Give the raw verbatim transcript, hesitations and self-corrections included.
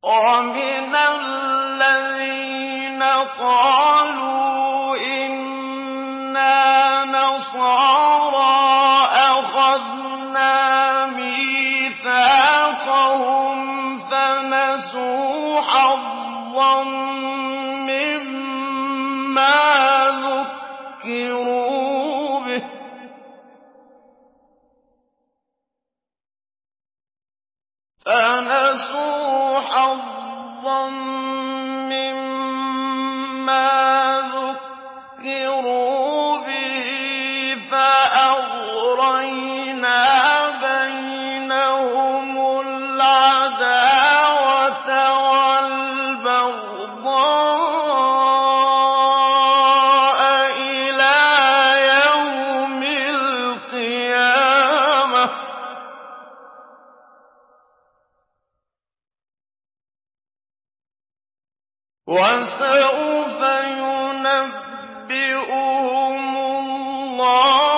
وَمِنَ الَّذِينَ قَالُوا إِنَّا نَصَارَىٰ أَخَذْنَا مِيثَاقَهُمْ فَنَسُوا حَظًّا مِّمَّا ذُكِّرُوا بِهِ فَنَسُوا حَظًّا مِّمَّا ذُكِّرُوا بِهِ فَأَغْرَيْنَا بَيْنَهُمُ الْعَدَاوَةَ وَالْبَغْضَاءَ إِلَىٰ يَوْمِ الْقِيَامَةِ ۚ وَسَوْفَ يُنَبِّئُهُمُ اللَّهُ